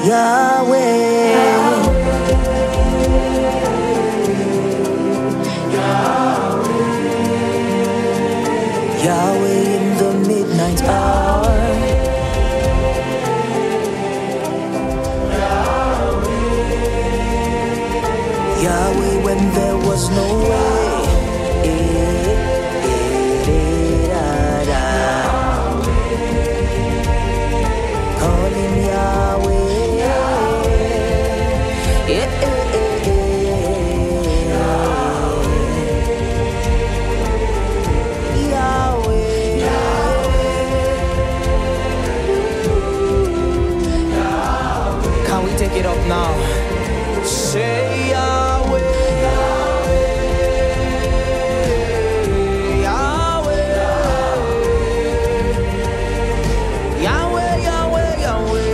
Yahweh in the midnight hour. Yahweh when there was no way. Call him Yahweh. Take it up now. Say Yahweh, Yahweh, Yahweh, Yahweh, Yahweh,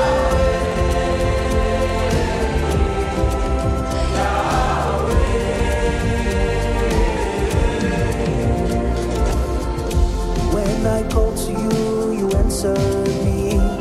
Yahweh. When I call to you, you answer me.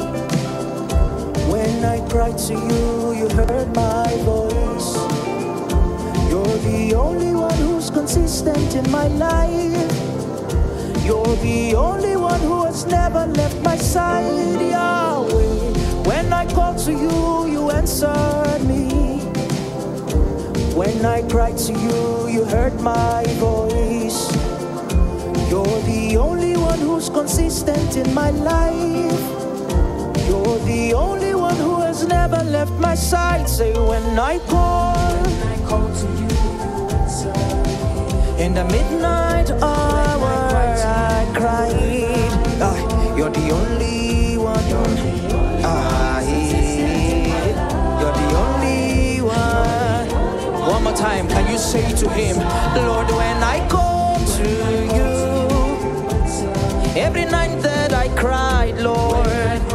When I cried to you, you heard my voice. You're the only one who's consistent in my life. You're the only one who has never left my side, Yahweh. When I called to you, you answered me. When I cried to you, you heard my voice. You're the only one who's consistent in my life. You're the only one who has never left my side. Say when I call to you, answer me. In the midnight hour I cried. You're the only one. You're the only one. One more time, can you say to him, Lord, when I call to you, every night that I cried, Lord,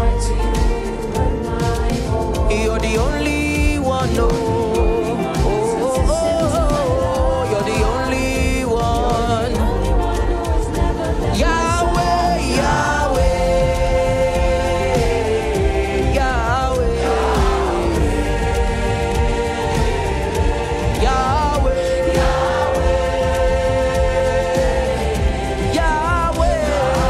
you're the only one, oh, you're the only one. Yahweh, Yahweh, Yahweh, Yahweh, Yahweh,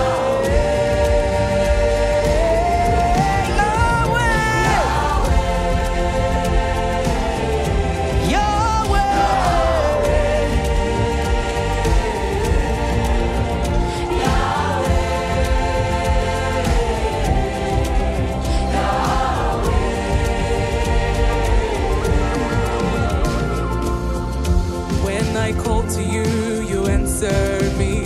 I call to you, you answer me.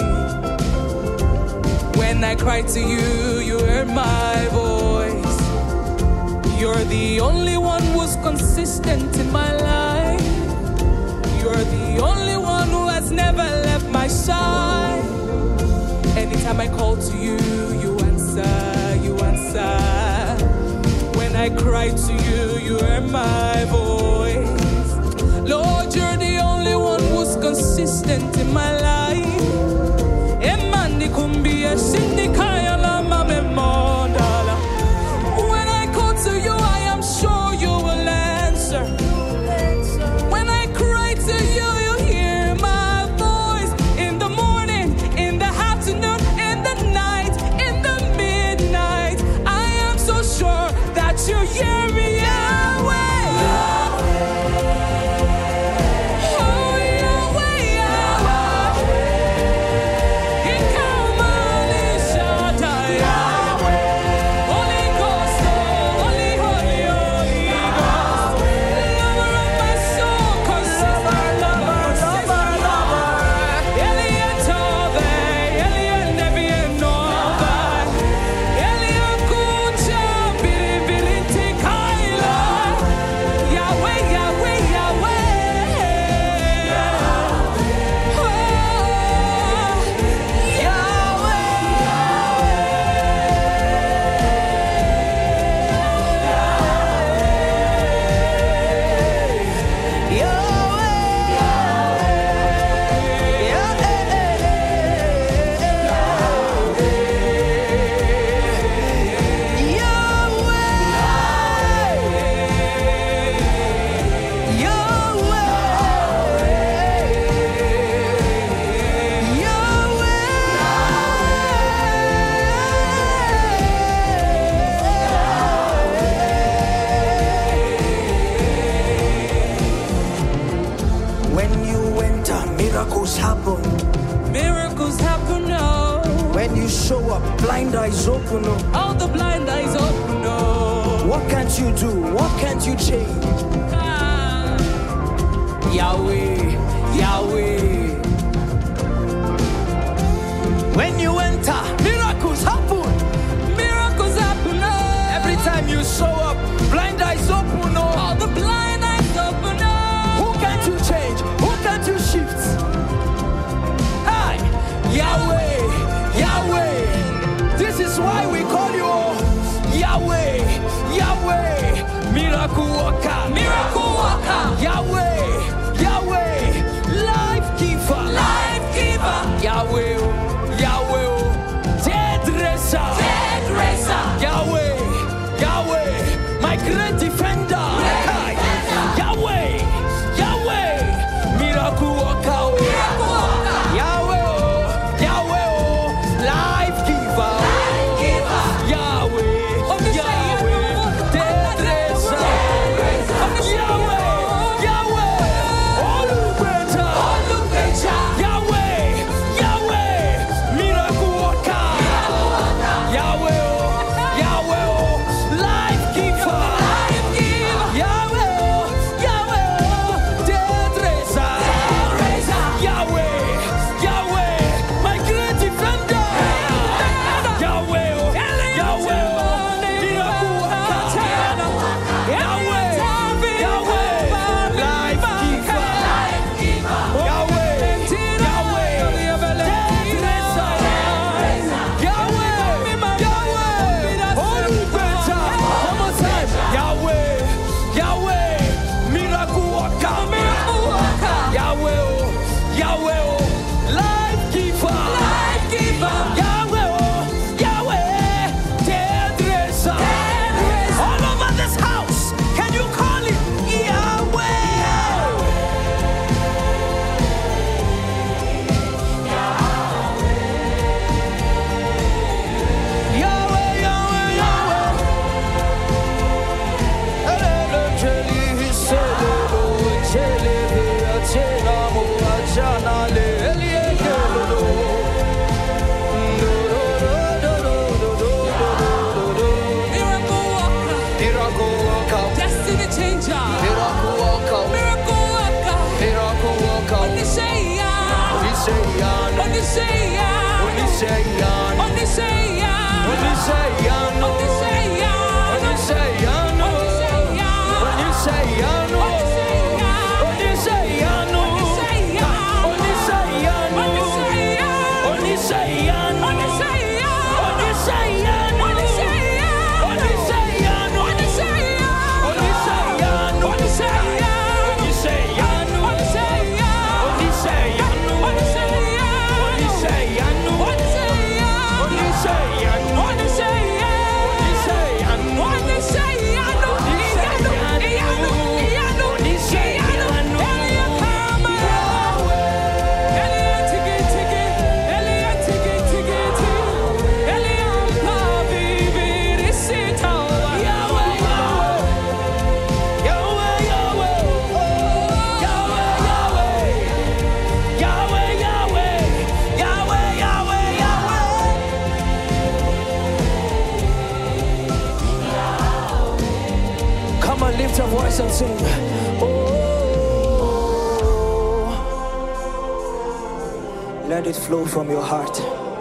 When I cry to you, you hear my voice. You're the only one who's consistent in my life. You're the only one who has never left my side. Anytime I call to you, you answer, you answer. When I cry to you, you hear my voice. Lord, you're the only one who's consistent in my life. Emani kumbia sindikaya la mame mondala. When I call to you, I am sure you will answer. When I cry to you, you hear my voice. In the morning, in the afternoon, in the night, in the midnight, I am so sure that you hear me. Miracles happen. Miracles happen now. When you show up, blind eyes open up. All the blind eyes open up. What can't you do? What can't you change? Ah. Yahweh, Yahweh. When you enter, miracles happen. Miracles happen now. Every time you show up, blind eyes open up. All the blind eyes open up. Who can't you change? Who can't you shift? Hi, Yahweh, Yahweh. This is why we call you Yahweh, Yahweh. Miracle worker, Miracle worker. Yahweh, Yahweh. Life giver, Life giver. Yahweh, Yahweh. Dead racer, Dead racer. Yahweh, Yahweh. My great defender, Hi. Yahweh, Yahweh. Miracle worker, Miracle worker. Yahweh, Yahweh. Life giver, Life giver. Yahweh, Yahweh. Dead racer, Yahweh, Yahweh. Olubeja, Olubeja. Yahweh, Yahweh. Miracle worker, Yahweh, Yahweh. Life giver, Life giver. Yahweh, Yahweh. Dead racer, Yahweh, Yahweh. My great defender, Yahweh, Yahweh. Miracle worker, Yahweh, Yahweh. Life giver, Yahweh, Yahweh. Dead racer, Yahweh, Yahweh. Olubeja. One more time, Yahweh, Yahweh. Miracle worker, Miracle worker. Yahweh, Yahweh. Life giver, Life giver. Yahweh, Yahweh. Dead racer. Dead racer. All over this house, can you call it Yahweh? Yahweh, Yahweh, Yahweh. Elelo jeli hiselelo, jelele achena mo achana le eliekelo. Miracle worker. Miracle worker, Destiny changer. miracle worker, Miracle worker. miracle worker. Onisheya. Oniseyano, Onisheya. Oniseyano, Onisheya. Oniseyano, Onisheya. Oniseyano, Oniseyano, Oniseyano, Oniseyano, Oniseyano, Come on, lift your voice and sing. Oh, let it flow from your heart.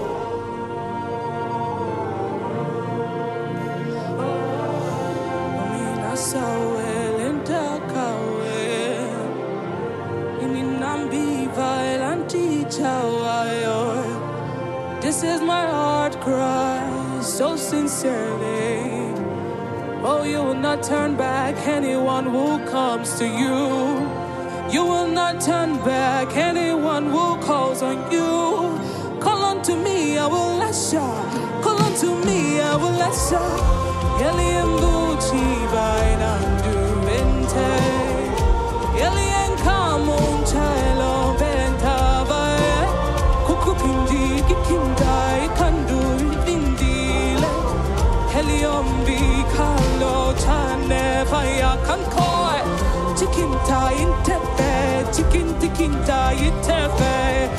This is my heart cry, so sincerely. Oh, you will not turn back anyone who comes to you. You will not turn back anyone who calls on you. Call unto me, I will answer. Call unto me, I will answer. Alien Gucci by Nandurente. Alien Kamun Chilo Bentavai. Kukupindi Kikindai Kandur Vindile. Helium Bikalo Chane Faya Kankoi. Chicken tie in Tepe, chicken ticking tie in Tepe.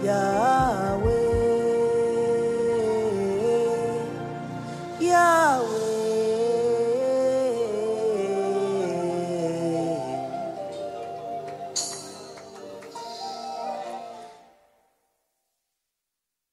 yeah.